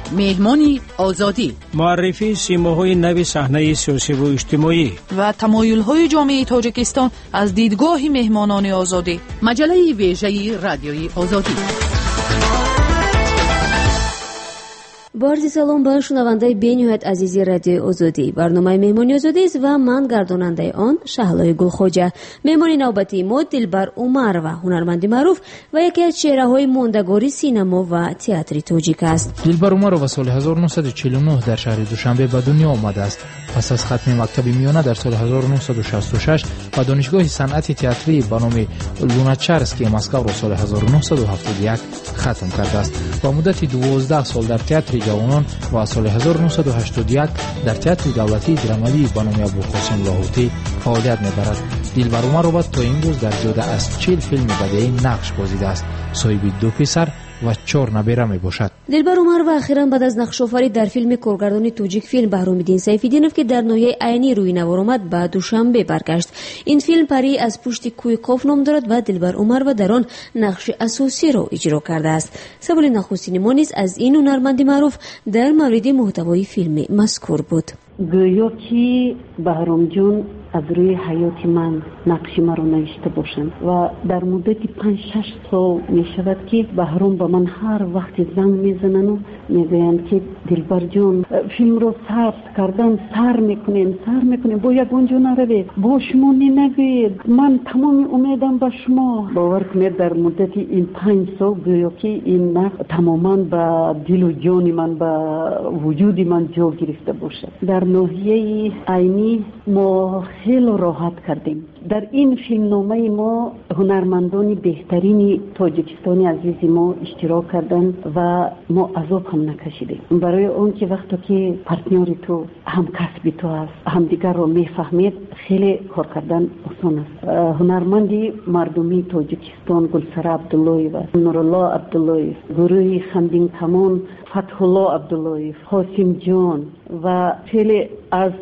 مهمانی آزادی، معرفی سیماهای نو صحنه سیاسی و اجتماعی و تمایل‌های جامعه تاجیکستان از دیدگاه مهمانان آزادی. مجله ویژه رادیوی آزادی. بارزی سلام به شنونده بینیهایت عزیزی رادیو آزادی. برنامه مهمانی آزادی است و من گرداننده آن شهلای گلخوجه. مهمانی نوبتی ما دلبر عمر و هنرمندی معروف و یکی از چهره‌های ماندگاری سینما و تئاتر تاجیک است. دلبر عمرova سال 1949 در شهر دوشنبه به دنیا آمده است. پس از ختم مکتب میانه در سال 1966 و دانشگاه صنعت تئاتری به نام لوناچارسکی مسکو را سال 1971 ختم کرده است. با مدت 12 سال در تئاتر جوانان و سال 1981 در تئاتر دولتی درامایی به نام ابوالقاسم لاهوتی فعالیت می‌برد. دلبر عمرova تا امروز در زیاده از 40 فیلم بدیعی نقش بازیده است. صاحب 2 پسر و 4 نبیره می باشد. دلبر عمر و اخیراً بعد از نقش‌آفرینی در فیلم کارگردان توجیک فیلم بهرام‌الدین سیف‌الدینوف که در ناحیه عینی روی نوار آمد به دوشنبه برگشت. این فیلم پری از پشت کوه قاف نام دارد و دلبر عمر و در آن نقش اساسی را اجرا کرده است. سوال نخستین ما نیز از این هنرمند معروف در مورد محتوای فیلم مذکور بود. گویا که بهرام جان از روی حیات من نقش مرا نوشته باشند و در مدت 5-6 سال می شود که بهرام با من هر وقت زنگ میزنن و میگویند که دلبر جان فیلم رو ثبت کردن، سر میکنیم با یک اونجا نروید، با شما نگوید، من تمام امیدم به شما. باور کنید در مدت این 5 سال گویا که این نقش تماما به دل و جان من، به وجود من جا گرفته باشد. در ناحیه عینی ما خیلی راحت کردیم. در این فیلمنامه ما هنرمندان بهترین تاجیکستانی عزیز ما اشتراک کردن و ما عذاب هم نکشیدیم. برای اون که وقتی که پارتنر تو هم کسب تو است، هم دیگر رو میفهمید، خیلی کار کردن آسان است. هنرمندی مردمی تاجیکستان گلسره عبداللهی و نورالله عبداللهی، گروه خندین کمان فتح الله عبداللهی، حاسم جان و خیلی از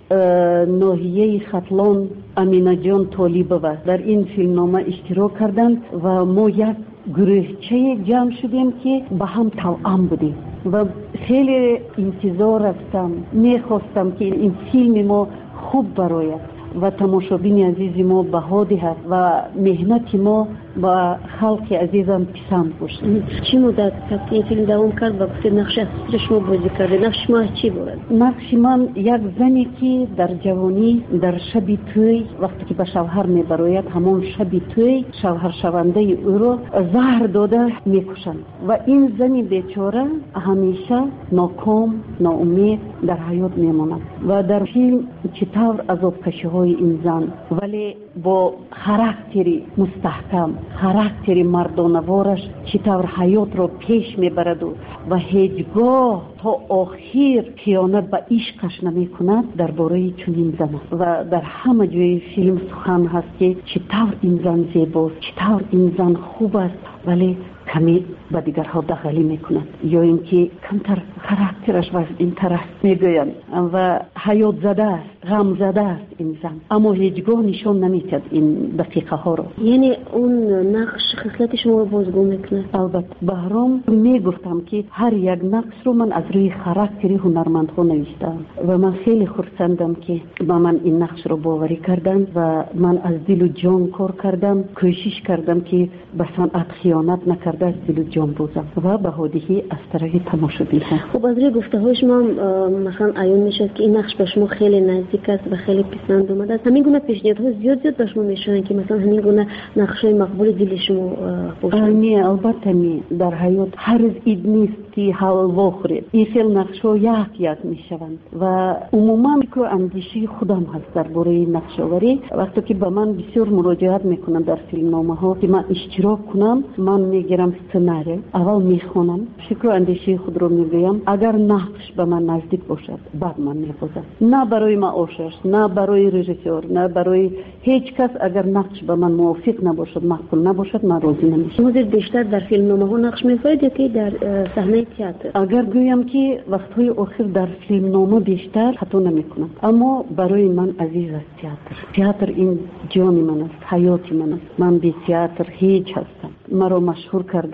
ناحیه ختلان امینه جان طالبova در این فیلمنامه اشتراک کردند و ما یک گروهچه جمع شدیم که با هم توأم بودیم و خیلی انتظار هستم، میخواستم که این فیلم ما خوب برآید و تماشابین عزیز ما بها دهد و مهنت ما با خلق عزیزم پسند باشد. چی مدت این فیلم دوام کرد و گفتید نقش اصلی شما بازی کرده؟ نقش ما چی بود؟ نقش من یک زنی که در جوانی در شب توی وقتی که به شوهر میبراید همون شب توی شوهر شونده او را زهر داده میکشند و این زنی بیچاره همیشه ناکام، ناامید در حیات میماند و در فیلم چطور عذاب کشی های این زن ولی با خاراکتری مستحکم، خاراکتری مردانوارش چطور حیات را پیش میبرد و هیچگاه تا آخر خیانت به عشقش نمی کند. درباره چنین زن و در همه جای فیلم سخن هست که چطور این زن زیباست، چطور این زن خوب است ولی کمی به دیگرها دخیلی میکند یا اینکه کمتر خاراکترش و این طرح میگویند و حیات زده است، غم زده است این زن، اما هیچگاه نشان نمیدهد این دقیقه ها رو. یعنی اون نقش خصلت شما رو بازگو میکنه؟ البته بهرام میگفتم که هر یک نقش رو من از روی خاراکتری هنرمندها نوشتم و من خیلی خرسندم که با من این نقش رو باوری کردن و من از دل و جان کار کردم، کوشش کردم که به صنعت خیانت نکرده از دل و جان بازم و به هادیه از طرف تماشابین. خب از روی گفته های شما مثلا عیان میشه که این نقش به شما خیلی نزدیک است و خیلی پسند اومده است. همین گونه پیشنهادها زیاد به شما میشن که مثلا همین گونه نقشای مقبول دل شما باشه؟ نه البته نه. در حیات هر از اید نیست که حلوا خورید. این خیلی نقشا یک میشوند و عموما که اندیشه خودم هست درباره نقش‌آوری. وقتی که به من بسیار مراجعت میکنن در فیلمنامه‌ها که من اشتراک کنم، من میگیرم سناریو، اول میخونم، فکر و اندیشه خود رو میگویم. اگر نقش به من نزدیک باشد بعد من میپذیرم. نه برای معاشش، نه برای رژیسور، نه برای هیچ کس. اگر نقش به من موافق نباشد، مقبول نباشد، من راضی نمیشم. شما بیشتر در فیلمنامه‌ها نقش می‌آفرید یا که در صحنه تئاتر؟ اگر گویم که وقت‌های آخر در فیلمنامه بیشتر حتی نمی‌کنم، اما برای من عزیز است تئاتر. تئاتر این جان من است، حیات من است. من بی تئاتر هیچ هستم. مرا مشهور کرده است،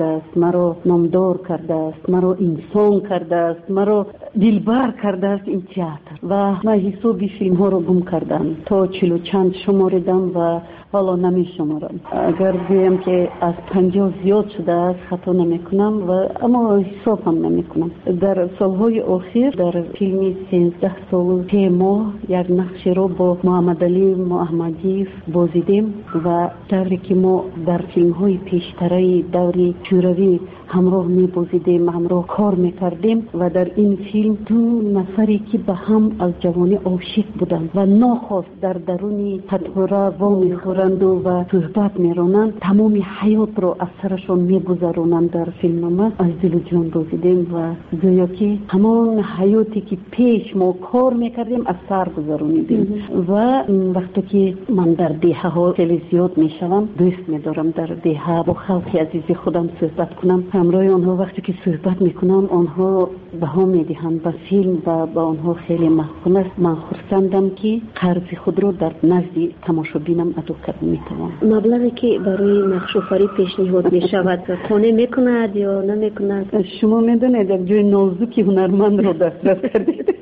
مرا نامدار کرده است، مرا انسان کرده است، مرا دلبر کرده است این تئاتر. و من حسابی فیلم ها رو گم کردم تا 40 چند شماردم و حالا نمی شمارم. اگر بگویم که از 50 زیاد شده است خطا نمی کنم و اما حساب هم نمی کنم. در سالهای اخیر در فیلمی 13 سال 3 ماه یک نقش رو با محمد علی محمدی بازیدیم و طوری که ما در فیلم های پیشتری دوری شوروی همراه می بازیدیم، همراه کار می کردیم و در این فیلم 2 نفری که به هم از جوانی عاشق بودند و ناخواست در درون پتوره وا می خورند و صحبت می رانند، تمام حیات رو از سرشون می گذرونند. در فیلم ما از دل و جان بازیدیم و گویا که همان حیاتی که پیش ما کار می کردیم از سر گذرونیدیم. و وقتی که من در دهه ها خیلی زیاد می شوم، دوست می دارم در دهه با خلق عزیز خودم صحبت کنم. همراه آنها وقتی که صحبت میکنم آنها بها میدهند و فیلم و با آنها خیلی محکوم است. من خرسندم که قرض خود رو در نزد تماشابینم ادا کرده میتوانم. مبلغی که برای نقش‌آفرینی پیشنهاد میشود خانه میکند یا نمیکند؟ شما میدونید یک جای نازکی هنرمند رو دسترس کردید.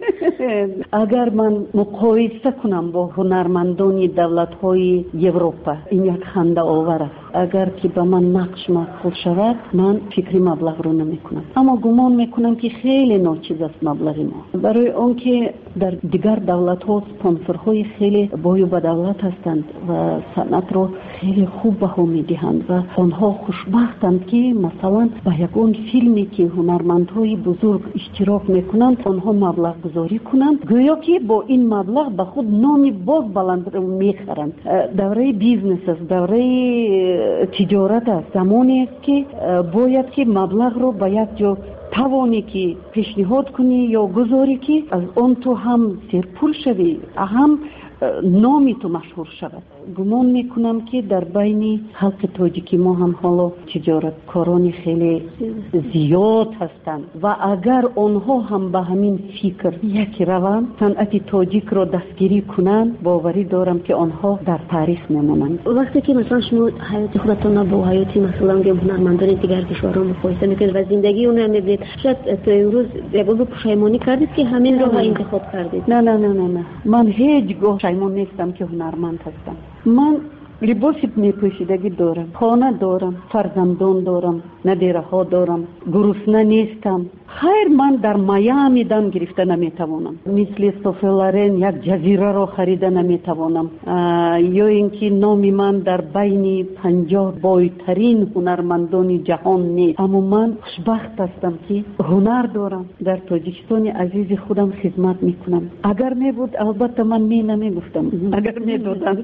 اگر من مقایسه کنم با هنرمندان دولت‌های اروپا، این یک خنده آور است. اگر که به من نقش مقبول شود من فکری مبلغ رو نمی کنم، اما گمان میکنم که خیلی ناچیز است مبلغ ما. برای اون که در دیگر دولت ها سپانسرهای خیلی بای و بدولت هستند و صنعت رو خیلی خوب بها میدهند و آنها خوشبختند که مثلا با یکون فیلمی که هنرمندهای بزرگ اشتراک میکنند آنها مبلغ گذاری کنند، گویا که با این مبلغ به خود نامی باز بلند رو میخرند. دوره بیزنس است، دوره تجارت است. زمانی است که باید که مبلغ رو به یک جا توانی که پیشنهاد کنی یا گذاری که از اون تو هم سرپول شوی، هم نامی تو مشهور شود. گمان میکنم که در بین خلق تاجیکی ما هم حالا تجارتکاران خیلی زیاد هستند و اگر آنها هم به همین فکر یک روند صنعت تاجیک را دستگیری کنند، باوری دارم که آنها در تاریخ میمانند. وقتی که مثلا شما حیات خودتون با حیات مثلا هنرمندان دیگر کشورها مقایسه میکنید و زندگی اونها میبینید، شاید تا امروز یکو پشیمانی کردید که همین راه انتخاب کردید؟ نه من هیچگاه پشیمان نیستم که هنرمند هستم. من لباس میپوشیدگی دارم، خانه دارم، فرزندان دارم، ندیره ها دارم، گرسنه نیستم. خیر من در میامی دم گرفته نمیتوانم، مثل سوفلارن یک جزیره را خریده نمیتوانم، یا اینکه نامی من در بین 50 بایترین هنرمندان جهان نیست. اما من خوشبخت هستم که هنر دارم، در تاجیکستان عزیز خودم خدمت میکنم. اگر میبود البته من نمیگفتم، اگر میدادند.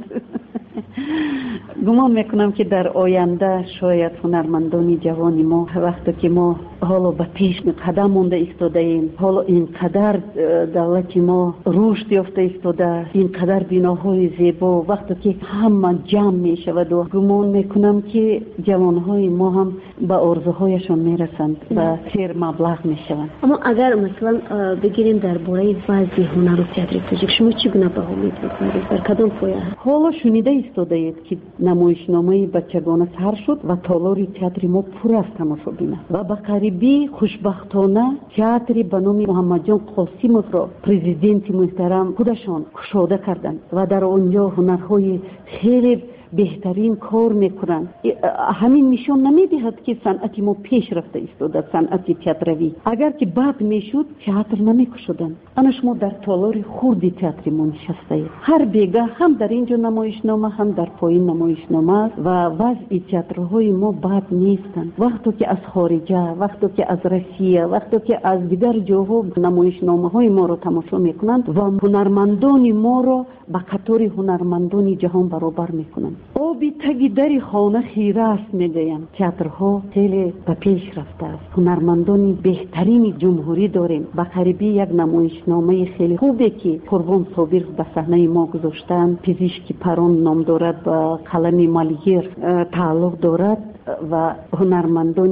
گمان میکنم که در آینده شاید هنرمندان جوانی ما وقتی که ما حالا به پیش قدم مونده ایستاده ایم، حالا اینقدر دولت ما رشد یافته ایستاده، اینقدر بناهای زیبا، وقتی که همه جمع می شود و گمان میکنم که جوانهای ما هم به آرزوهایشان میرسند و سیر مبلغ میشوند. اما اگر مثلا بگیریم درباره وضع هنر و تئاتر تاجیک، شما چگونه بها می‌دهید؟ در کدام پایه؟ حالا شنیده ایستاده اید که نمایشنامه بچگانه سر شد و تالار تئاتر ما پر است تماشابین و به قریبی خوشبختانه تئاتر به نام محمد جان قاسموف را پرزیدنت محترم خودشان گشاده کردند و در آنجا هنرهای خیلی بهترین کار میکنند. همین نشان نمیدهد که صنعت ما پیش رفته ایستاده، صنعت تئاتروی. اگر که بد میشد تئاتر نمیکشودند. انا شما در تالار خرد تئاتر ما نشسته اید، هر بیگه هم در اینجا نمایشنامه هم در پایین نمایشنامه و وضع تئاترهای ما بد نیستند. وقتی که از خارجه، وقتی که از روسیه، وقتی که از دیگر جاها نمایشنامه های ما رو تماشا میکنند و هنرمندان ما رو با قطار هنرمندان جهان برابر میکنند. آبی تگی در خانه خیره است میگویم. تئاترها خیلی به پیش رفته است. هنرمندان بهترین جمهوری داریم. با قریبی یک نمایشنامه خیلی خوبه که قربان صابر به صحنه ما گذاشتن. پزشکی پران نام دارد، با قلم مالیر تعلق دارد و هنرمندان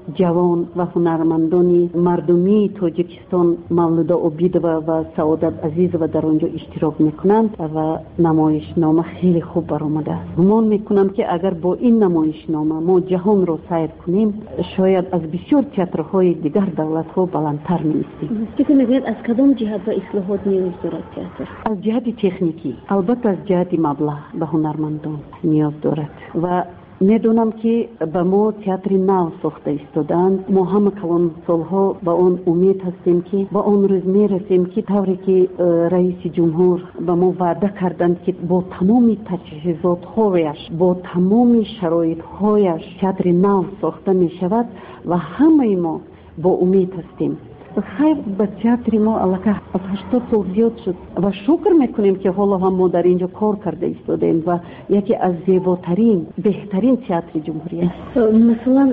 جوان و هنرمندان مردمی تاجیکستان مولودا عبیدова و سعادت عزیزова در آنجا اشتراک میکنند و نمایشنامه خیلی خوب برآمده است. گمان میکنم که اگر با این نمایشنامه ما جهان را سیر کنیم شاید از بسیار تئاترهای دیگر دولت‌ها بلندتر می‌ایستیم. فکر می‌کنید از کدام جهت به اصلاحات نیاز دارد تئاتر؟ از جهت تکنیکی، البته از جهت مبلغ به هنرمندان نیاز دارد و میدونم که به ما تئاتر نو ساخته ایستادند. ما همه کلان سالها با آن امید هستیم که با آن روز میرسیم که طوری که رئیس جمهور به ما وعده کردند که با تمام تجهیزات هایش با تمام شرایط هایش تئاتر نو ساخته می شود و همه ما با امید هستیم. خیر به تئاتر ما علاقه از 80 سال زیاد شد و شکر میکنیم که حالا هم ما در اینجا کار کرده ایستادیم و یکی از زیباترین بهترین تئاتر جمهوری است. مثلا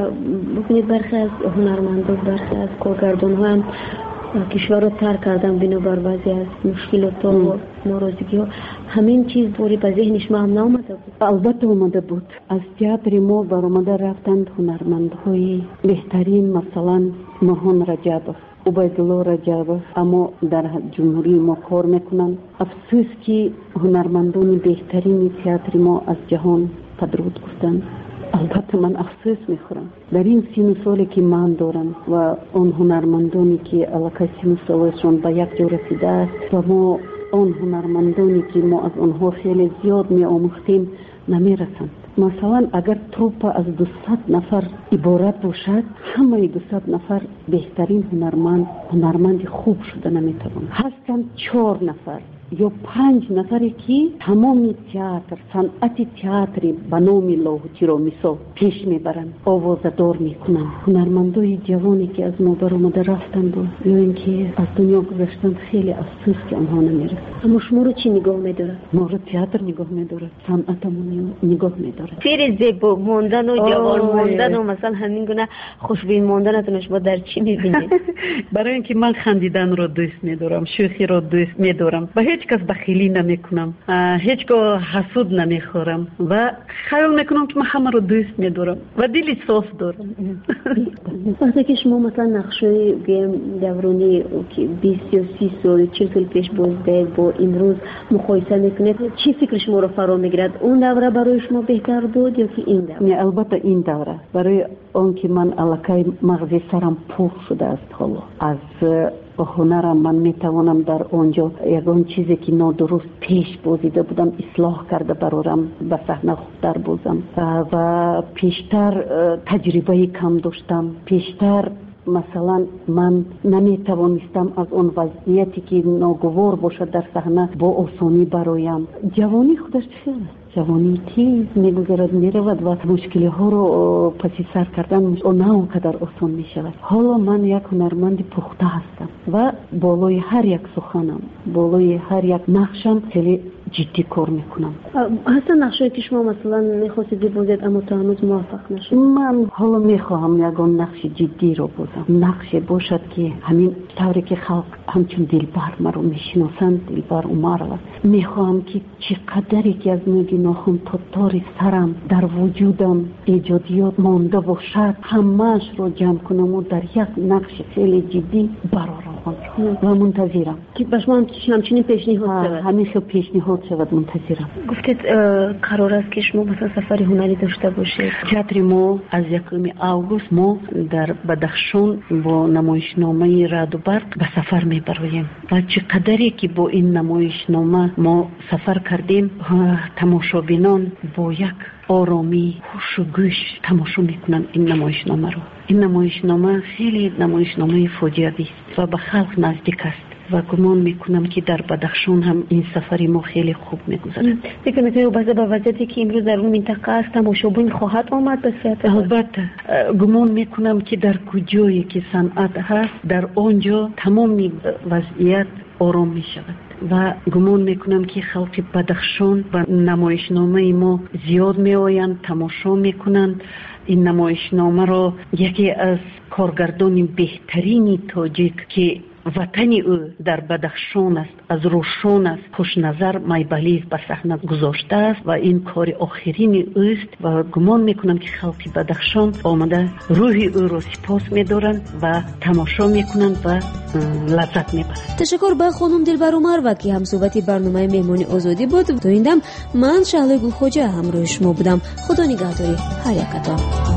ببینید برخی از هنرمندان برخی از کارگردان ها هم کشور رو ترک کردن بنابر بعضی از مشکلات و ناراضگی ها. همین چیز دوری به ذهنش ما هم نامده بود؟ البته اومده بود. از تئاتر ما برآمده رفتند هنرمندهای بهترین، مثلا ماهان رجبов، عبیدالله رجبов، اما در جمهوری ما کار میکنند. افسوس که هنرمندان بهترین تئاتر ما از جهان پدرود گفتند. البته من افسوس میخورم در این سن و سالی که من دارم و اون هنرمندانی که علاقه سن و سالشون به یک جا رسیده است و ما اون هنرمندانی که ما از اونها خیلی زیاد می آموختیم نمیرسند. مثلا اگر تروپ از 200 نفر عبارت باشد، همه 200 نفر بهترین هنرمند خوب شده نمیتوانند. هستند 4 نفر یا 5 نفری که تمام تئاتر، صنعت تئاتر به نام لاهوتی را مثال پیش میبرند، آوازدار میکنند. هنرمندای جوانی که از ما برآمده رفتند و یا اینکه از دنیا گذشتند، خیلی افسوس که آنها نمیرسند. اما شما رو چی نگاه میدارد؟ ما رو تئاتر نگاه میدارد، صنعتمون نگاه میدارد. فیر زیبا ماندن و جوان ماندن و مثلا همین گونه خوشبین ماندنتون شما در چی میبینید؟ برای اینکه من خندیدن رو دوست میدارم، شوخی رو دوست میدارم، به هیچ کس بخیلی نمیکنم، هیچگاه حسود نمیخورم و خیال میکنم که من همه رو دوست میدارم و دلی صاف دارم. وقتی که شما مثلا نقشه دورانی که 20 یا 30 سال 40 سال پیش بازدید با امروز مقایسه میکنید، چی فکر شما رو فرا میگیرد؟ اون دوره برای شما بهتر بود یا که این دوره؟ البته این دوره، برای اون که من علاقه مغزی سرم پر شده است. حالا از هنرم من میتوانم در آنجا یگان چیزی که نادرست پیش بازیده بودم اصلاح کرده برارم به صحنه خوبتر بازم و پیشتر تجربه کم داشتم. پیشتر مثلا من نمیتوانستم از اون وضعیتی که ناگوار باشد در صحنه با آسانی برایم. جوانی خودش چیه؟ جوانی تیز میگذرد میرود و مشکلی ها رو پسی سر کردن نه اونقدر آسان میشود. حالا من یک هنرمند پخته هستم و بالای هر یک سخنم، بالای هر یک نقشم خیلی جدی کار میکنم. اصلا نقشی که شما مثلا میخواستید بازید اما تا هنوز موفق نشد؟ من حالا میخواهم یگان نقش جدی رو بازم، نقشی باشد که همین طوری که خلق همچون دلبر مرا میشناسند، دلبر عمر میخواهم که چقدری که از نوگی ناخون تا تار سرم در وجودم ایجادیات مانده باشد همهش رو جمع کنم و در یک نقش خیلی جدی برارم و منتظرم که به شما همچنین پیشنهاد شود. همیشه پیشنهاد شود، منتظرم. گفتید قرار است که شما مثلا سفر هنری داشته باشید. تئاتر ما از 1 آگوست ما در بدخشان با نمایشنامه رعد و برق به سفر میبریم و چقدری که با این نمایشنامه ما سفر کردیم، تماشابینان با یک آرامی هوش و گوش تماشا میکنن این نمایشنامه رو. این نمایشنامه خیلی نمایشنامه فوجیوی است و به خلق نزدیک است و گمان میکنم که در بدخشان هم این سفری ما خیلی خوب میگذرد. فکر میکنید با وضعیتی که امروز در اون منطقه است تماشابین خواهد آمد به صورت؟ البته گمان میکنم که در کجایی که صنعت هست در آنجا تمام وضعیت آرام میشود و گمان میکنم که خلق بدخشان و نمایشنامه ما زیاد میآیند، تماشا میکنند. این نمایشنامه را یکی از کارگردان بهترین تاجیک که ватани ӯ дар Бадахшон аст, аз Рӯшон аст. Хушназар Майбалиев ба саҳна гузоштааст ва ин кори охирини ӯст ва гумон мекунам ки халқи Бадахшон омада рӯҳи ӯро сипос медоранд ва тамошо мекунанд ва лаззат мебаранд. ташаккур ба хонум Дилбар Умарова ки ҳамсӯҳбати барномаи Меҳмони озодӣ буд. то ин дам ман Шаҳлои Гулхоҷа ҳамроҳи шумо будам. худо нигаҳдори ҳар якатон.